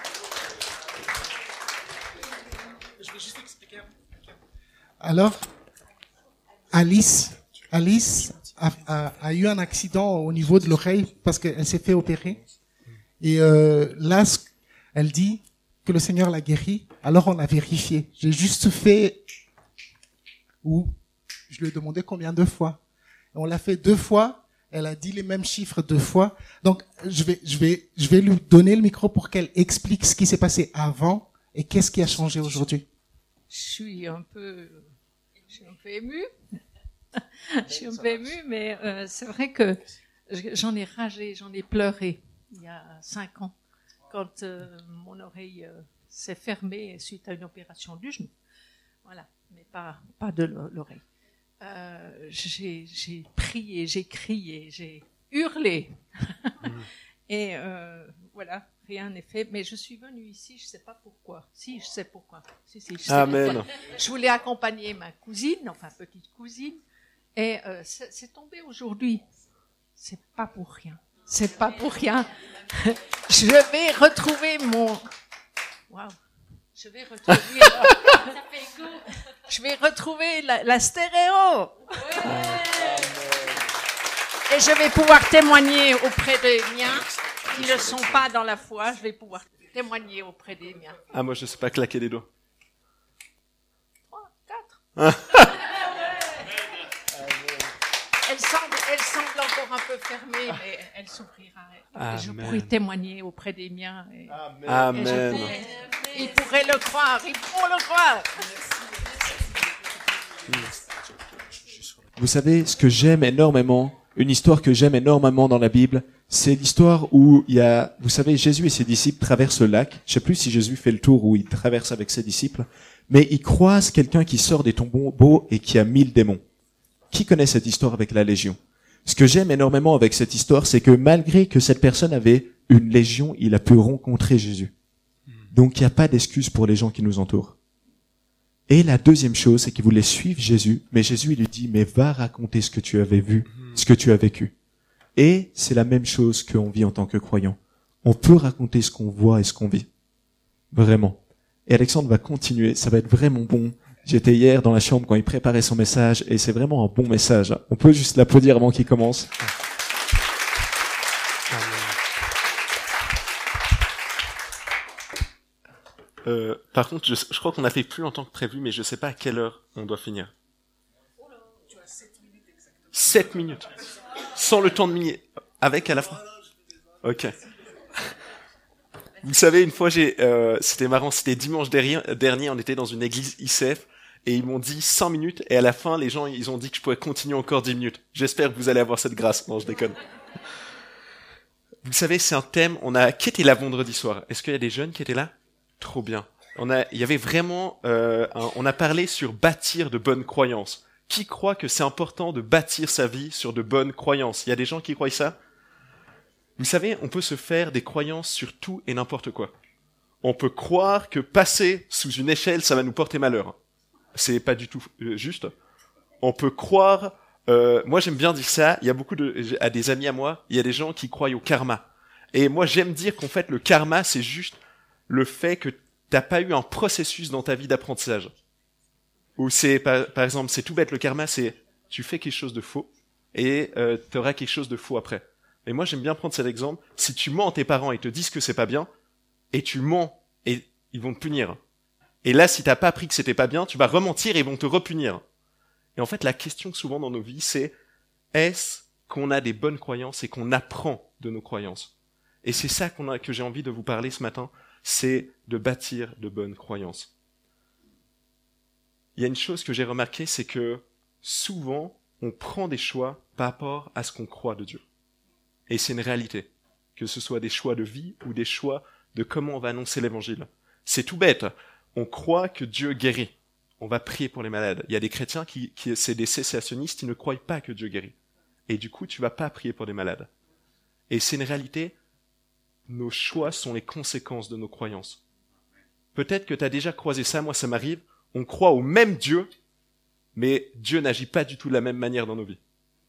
Alors, Alice, Alice a, a, a eu un accident au niveau de l'oreille parce qu'elle s'est fait opérer. Et euh, là, ce- elle dit que le Seigneur l'a guérie. Alors on a vérifié. J'ai juste fait, ou je lui ai demandé combien de fois. Et on l'a fait deux fois. Elle a dit les mêmes chiffres deux fois. Donc je vais, je vais, je vais lui donner le micro pour qu'elle explique ce qui s'est passé avant et qu'est-ce qui a changé aujourd'hui. Je suis un peu, je suis un peu émue. Je suis un peu émue, mais euh, c'est vrai que j'en ai ragé, j'en ai pleuré il y a cinq ans quand euh, mon oreille euh, s'est fermée suite à une opération du genou. Voilà, mais pas pas de l'oreille. Euh, j'ai, j'ai prié, j'ai crié, j'ai hurlé. Et euh, voilà, rien n'est fait. Mais je suis venue ici, je ne sais pas pourquoi. Si, je sais pourquoi. Si, si, je sais Amen. pourquoi. Je voulais accompagner ma cousine, enfin petite cousine, et euh, c'est, c'est tombé aujourd'hui. C'est pas pour rien. C'est pas pour rien. Je vais retrouver mon... Waouh. Je vais retrouver... Ça fait écho. Je vais retrouver la, la stéréo. Et je vais pouvoir témoigner auprès des miens qui ne sont pas dans la foi. Je vais pouvoir témoigner auprès des miens. Ah, moi, je sais pas claquer des doigts. Trois, quatre. Elle semble, elle semble encore un peu fermée, mais elle s'ouvrira. Et je Amen. pourrai témoigner auprès des miens. Et, et je Amen. pourrai- ils pourraient le croire, ils pourront le croire. vous savez, ce que j'aime énormément, une histoire que j'aime énormément dans la Bible, c'est l'histoire où il y a, vous savez, Jésus et ses disciples traversent le lac. Je sais plus si Jésus fait le tour où il traverse avec ses disciples, mais il croise quelqu'un qui sort des tombeaux et qui a mille démons. Qui connaît cette histoire avec la Légion? Ce que j'aime énormément avec cette histoire, c'est que malgré que cette personne avait une légion, il a pu rencontrer Jésus. Donc il n'y a pas d'excuse pour les gens qui nous entourent. Et la deuxième chose, c'est qu'il voulait suivre Jésus, mais Jésus il lui dit, mais va raconter ce que tu avais vu, ce que tu as vécu. Et c'est la même chose qu'on vit en tant que croyant. On peut raconter ce qu'on voit et ce qu'on vit. Vraiment. Et Alexandre va continuer, ça va être vraiment bon. J'étais hier dans la chambre quand il préparait son message, et c'est vraiment un bon message. On peut juste l'applaudir avant qu'il commence. Euh, par contre, je, je crois qu'on a fait plus longtemps que prévu, mais je sais pas à quelle heure on doit finir. sept minutes. Sans le temps de mini. Avec à la fin. Ok. Vous savez, une fois, j'ai, euh, c'était marrant, c'était dimanche dernier, dernier, on était dans une église I C F, et ils m'ont dit cinq minutes, et à la fin, les gens, ils ont dit que je pouvais continuer encore dix minutes. J'espère que vous allez avoir cette grâce. Non, je déconne. Vous savez, c'est un thème, on a, qui était là vendredi soir? Est-ce qu'il y a des jeunes qui étaient là? Trop bien. On a, il y avait vraiment, euh, un, on a parlé sur bâtir de bonnes croyances. Qui croit que c'est important de bâtir sa vie sur de bonnes croyances? Il y a des gens qui croient ça? Vous savez, on peut se faire des croyances sur tout et n'importe quoi. On peut croire que passer sous une échelle, ça va nous porter malheur. C'est pas du tout euh, juste. On peut croire, euh, moi j'aime bien dire ça, il y a beaucoup de, à des amis à moi, il y a des gens qui croient au karma. Et moi j'aime dire qu'en fait le karma c'est juste le fait que t'as pas eu un processus dans ta vie d'apprentissage. Ou c'est, par, par exemple, c'est tout bête, le karma c'est, tu fais quelque chose de faux, et euh, t'auras quelque chose de faux après. Et moi, j'aime bien prendre cet exemple. Si tu mens à tes parents et te disent que c'est pas bien, et tu mens, et ils vont te punir. Et là, si t'as pas appris que c'était pas bien, tu vas rementir et ils vont te repunir. Et en fait, la question souvent dans nos vies, c'est est-ce qu'on a des bonnes croyances et qu'on apprend de nos croyances? Et c'est ça qu'on a, que j'ai envie de vous parler ce matin, c'est de bâtir de bonnes croyances. Il y a une chose que j'ai remarqué, c'est que souvent, on prend des choix par rapport à ce qu'on croit de Dieu. Et c'est une réalité, que ce soit des choix de vie ou des choix de comment on va annoncer l'évangile. C'est tout bête. On croit que Dieu guérit. On va prier pour les malades. Il y a des chrétiens qui, qui c'est des cessationnistes, qui ne croient pas que Dieu guérit. Et du coup, tu vas pas prier pour les malades. Et c'est une réalité. Nos choix sont les conséquences de nos croyances. Peut-être que tu as déjà croisé ça, moi ça m'arrive. On croit au même Dieu, mais Dieu n'agit pas du tout de la même manière dans nos vies.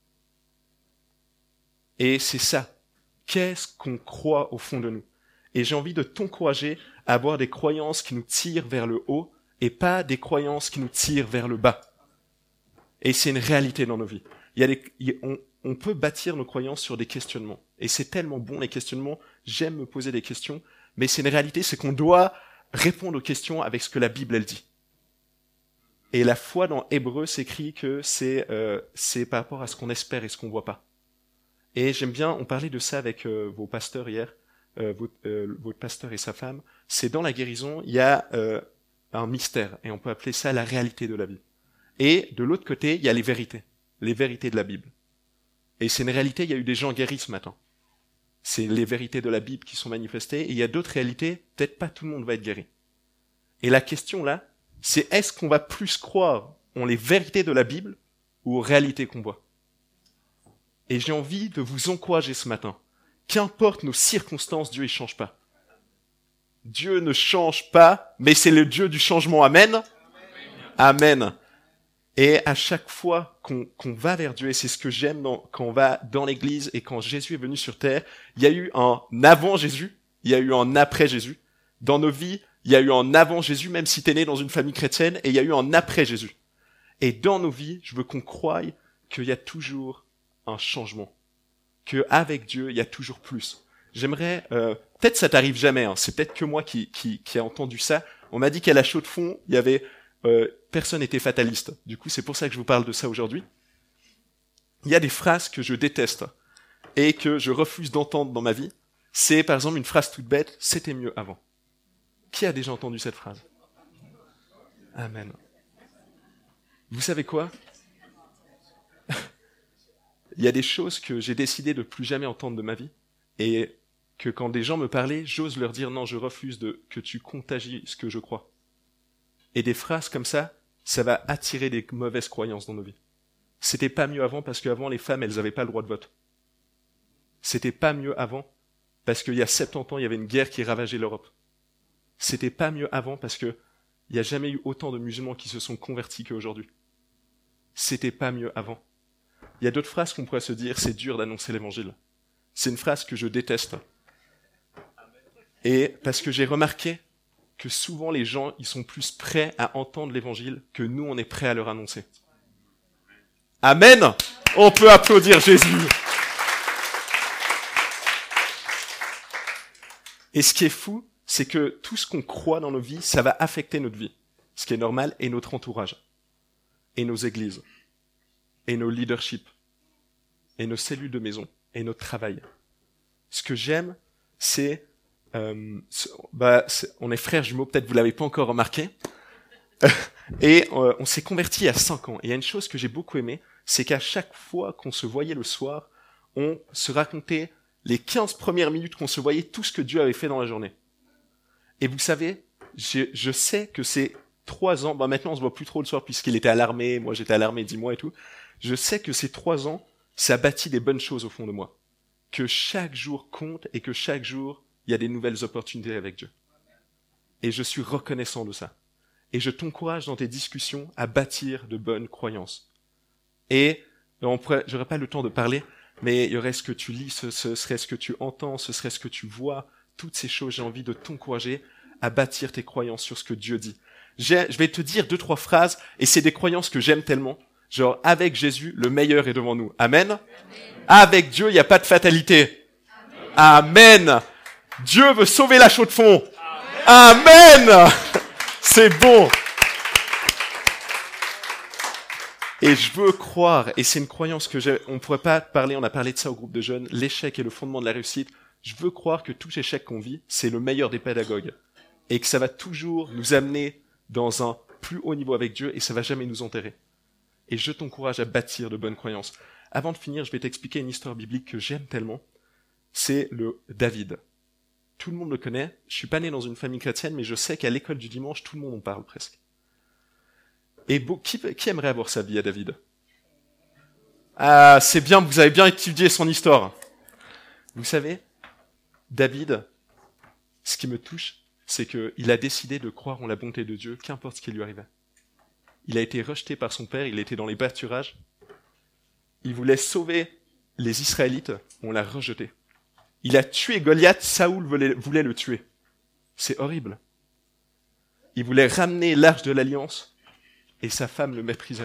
Et c'est ça. Qu'est-ce qu'on croit au fond de nous? Et j'ai envie de t'encourager à avoir des croyances qui nous tirent vers le haut et pas des croyances qui nous tirent vers le bas. Et c'est une réalité dans nos vies. Il y a des, on, on peut bâtir nos croyances sur des questionnements. Et c'est tellement bon les questionnements. J'aime me poser des questions. Mais c'est une réalité, c'est qu'on doit répondre aux questions avec ce que la Bible elle dit. Et la foi dans Hébreu s'écrit que c'est, euh, c'est par rapport à ce qu'on espère et ce qu'on voit pas. Et j'aime bien, on parlait de ça avec euh, vos pasteurs hier, euh, votre, euh, votre pasteur et sa femme. C'est dans la guérison, il y a euh, un mystère, et on peut appeler ça la réalité de la vie. Et de l'autre côté, il y a les vérités, les vérités de la Bible. Et c'est une réalité, il y a eu des gens guéris ce matin. C'est les vérités de la Bible qui sont manifestées, et il y a d'autres réalités, peut-être pas tout le monde va être guéri. Et la question là, c'est est-ce qu'on va plus croire en les vérités de la Bible ou aux réalités qu'on voit? Et j'ai envie de vous encourager ce matin. Qu'importe nos circonstances, Dieu ne change pas. Dieu ne change pas, mais c'est le Dieu du changement. Amen. Amen. Et à chaque fois qu'on, qu'on va vers Dieu, et c'est ce que j'aime dans, quand on va dans l'église et quand Jésus est venu sur terre, il y a eu un avant Jésus, il y a eu un après Jésus. Dans nos vies, il y a eu un avant Jésus, même si tu es né dans une famille chrétienne, et il y a eu un après Jésus. Et dans nos vies, je veux qu'on croie qu'il y a toujours un changement, que avec Dieu il y a toujours plus. J'aimerais, euh, peut-être ça t'arrive jamais, hein, c'est peut-être que moi qui qui qui a entendu ça. On m'a dit qu'à la Chaux de Fonds il y avait euh, personne n'était fataliste. Du coup c'est pour ça que je vous parle de ça aujourd'hui. Il y a des phrases que je déteste et que je refuse d'entendre dans ma vie. C'est par exemple une phrase toute bête, c'était mieux avant. Qui a déjà entendu cette phrase? Amen. Vous savez quoi? il y a des choses que j'ai décidé de plus jamais entendre de ma vie, et que quand des gens me parlaient, j'ose leur dire non, je refuse de que tu contagies ce que je crois. Et des phrases comme ça, ça va attirer des mauvaises croyances dans nos vies. C'était pas mieux avant parce qu'avant les femmes, elles avaient pas le droit de vote. C'était pas mieux avant parce qu'il y a soixante-dix ans, il y avait une guerre qui ravageait l'Europe. C'était pas mieux avant parce que il n'y a jamais eu autant de musulmans qui se sont convertis qu'aujourd'hui. C'était pas mieux avant. Il y a d'autres phrases qu'on pourrait se dire, c'est dur d'annoncer l'évangile. C'est une phrase que je déteste. Et parce que j'ai remarqué que souvent les gens, ils sont plus prêts à entendre l'évangile que nous, on est prêts à leur annoncer. Amen. On peut applaudir Jésus. Et ce qui est fou, c'est que tout ce qu'on croit dans nos vies, ça va affecter notre vie. Ce qui est normal, et notre entourage, et nos églises, et nos leaderships, et nos cellules de maison, et notre travail. Ce que j'aime, c'est... Euh, bah, c'est on est frères jumeaux, peut-être vous l'avez pas encore remarqué. Et euh, on s'est convertis à cinq ans. Et il y a une chose que j'ai beaucoup aimée, c'est qu'à chaque fois qu'on se voyait le soir, on se racontait les quinze premières minutes qu'on se voyait, tout ce que Dieu avait fait dans la journée. Et vous savez, je, je sais que ces trois ans, bah maintenant on se voit plus trop le soir puisqu'il était à l'armée, moi j'étais à l'armée dix mois et tout. Je sais que ces trois ans, ça bâtit des bonnes choses au fond de moi. Que chaque jour compte et que chaque jour, il y a des nouvelles opportunités avec Dieu. Et je suis reconnaissant de ça. Et je t'encourage dans tes discussions à bâtir de bonnes croyances. Et on pourrait, j'aurais pas le temps de parler, mais il y aurait ce que tu lis, ce, ce serait ce que tu entends, ce serait ce que tu vois. Toutes ces choses, j'ai envie de t'encourager à bâtir tes croyances sur ce que Dieu dit. J'ai, je vais te dire deux, trois phrases, et c'est des croyances que j'aime tellement. Genre, avec Jésus, le meilleur est devant nous. Amen. Amen. Avec Dieu, il n'y a pas de fatalité. Amen. Amen. Dieu veut sauver la chaux de fond. Amen. Amen. C'est bon. Et je veux croire, et c'est une croyance que j'ai, on ne pourrait pas parler, on a parlé de ça au groupe de jeunes, l'échec est le fondement de la réussite. Je veux croire que tout échec qu'on vit, c'est le meilleur des pédagogues. Et que ça va toujours nous amener dans un plus haut niveau avec Dieu, et ça va jamais nous enterrer. Et je t'encourage à bâtir de bonnes croyances. Avant de finir, je vais t'expliquer une histoire biblique que j'aime tellement. C'est le David. Tout le monde le connaît. Je suis pas né dans une famille chrétienne, mais je sais qu'à l'école du dimanche, tout le monde en parle presque. Et beau, qui, qui aimerait avoir sa vie à David? Ah, c'est bien, vous avez bien étudié son histoire. Vous savez, David, ce qui me touche, c'est qu'il a décidé de croire en la bonté de Dieu, qu'importe ce qui lui arrivait. Il a été rejeté par son père, il était dans les pâturages. Il voulait sauver les Israélites, on l'a rejeté. Il a tué Goliath, Saoul voulait, voulait le tuer. C'est horrible. Il voulait ramener l'arche de l'alliance, et sa femme le méprisait.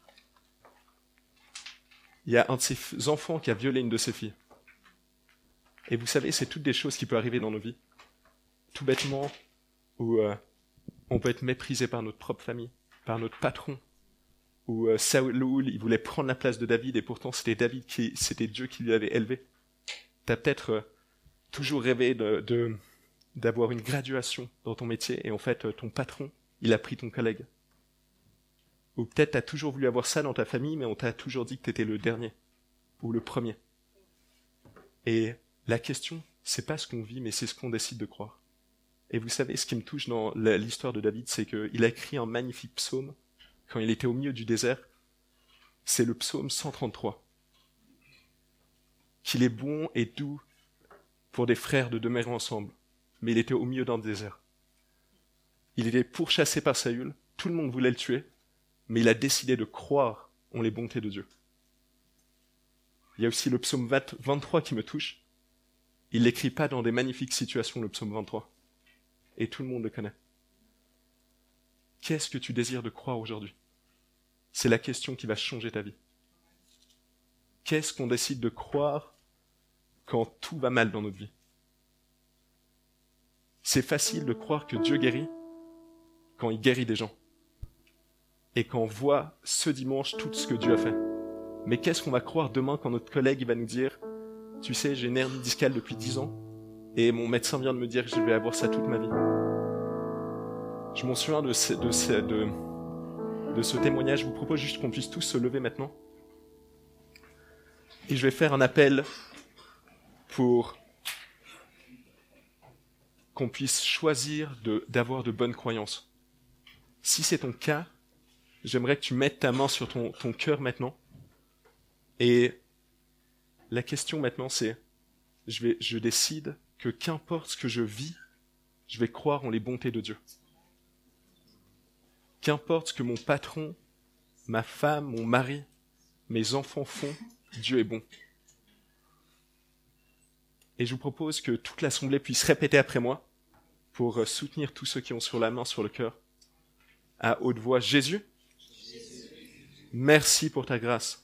Il y a un de ses enfants qui a violé une de ses filles. Et vous savez, c'est toutes des choses qui peuvent arriver dans nos vies. Tout bêtement, où euh, on peut être méprisé par notre propre famille, par notre patron, où euh, Saoul, il voulait prendre la place de David, et pourtant c'était David qui, c'était Dieu qui lui avait élevé. T'as peut-être euh, toujours rêvé de, de, d'avoir une graduation dans ton métier, et en fait, euh, ton patron, il a pris ton collègue. Ou peut-être t'as toujours voulu avoir ça dans ta famille, mais on t'a toujours dit que t'étais le dernier, ou le premier. Et la question, c'est pas ce qu'on vit, mais c'est ce qu'on décide de croire. Et vous savez, ce qui me touche dans l'histoire de David, c'est qu'il a écrit un magnifique psaume, quand il était au milieu du désert. C'est le psaume cent trente-trois. Qu'il est bon et doux pour des frères de demeurer ensemble, mais il était au milieu d'un désert. Il était pourchassé par Saül, tout le monde voulait le tuer, mais il a décidé de croire en les bontés de Dieu. Il y a aussi le psaume vingt-trois qui me touche. Il l'écrit pas dans des magnifiques situations, le psaume vingt-trois. Et tout le monde le connaît. Qu'est-ce que tu désires de croire aujourd'hui? C'est la question qui va changer ta vie. Qu'est-ce qu'on décide de croire quand tout va mal dans notre vie? C'est facile de croire que Dieu guérit quand il guérit des gens. Et quand on voit ce dimanche tout ce que Dieu a fait. Mais qu'est-ce qu'on va croire demain quand notre collègue il va nous dire « Tu sais, j'ai une hernie discale depuis dix ans et mon médecin vient de me dire que je vais avoir ça toute ma vie. » Je m'en souviens de ce, de, ce, de, de ce témoignage. Je vous propose juste qu'on puisse tous se lever maintenant. Et je vais faire un appel pour qu'on puisse choisir de, d'avoir de bonnes croyances. Si c'est ton cas, j'aimerais que tu mettes ta main sur ton, ton cœur maintenant. Et la question maintenant, c'est, je, vais, je décide que qu'importe ce que je vis, je vais croire en les bontés de Dieu. Qu'importe ce que mon patron, ma femme, mon mari, mes enfants font, Dieu est bon. Et je vous propose que toute l'assemblée puisse répéter après moi pour soutenir tous ceux qui ont sur la main, sur le cœur, à haute voix. Jésus, merci pour ta grâce.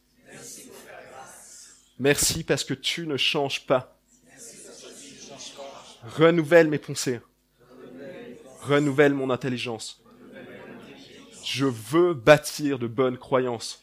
Merci parce que tu ne changes pas. Renouvelle mes pensées. Renouvelle mon intelligence. Je veux bâtir de bonnes croyances.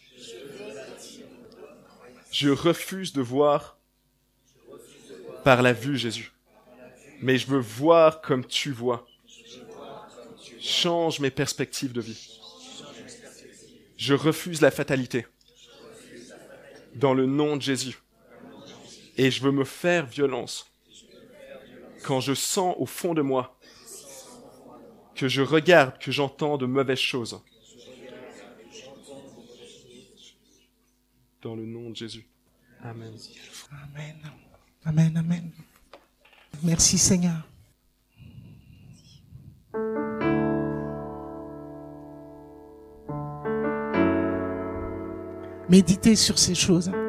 Je refuse de voir par la vue, Jésus. Mais je veux voir comme tu vois. Change mes perspectives de vie. Je refuse la fatalité. Dans le nom de Jésus. Et je veux me faire violence. Quand je sens au fond de moi que je regarde, que j'entends de mauvaises choses. Dans le nom de Jésus. Amen. Amen. Amen, amen. Merci Seigneur. Méditez sur ces choses.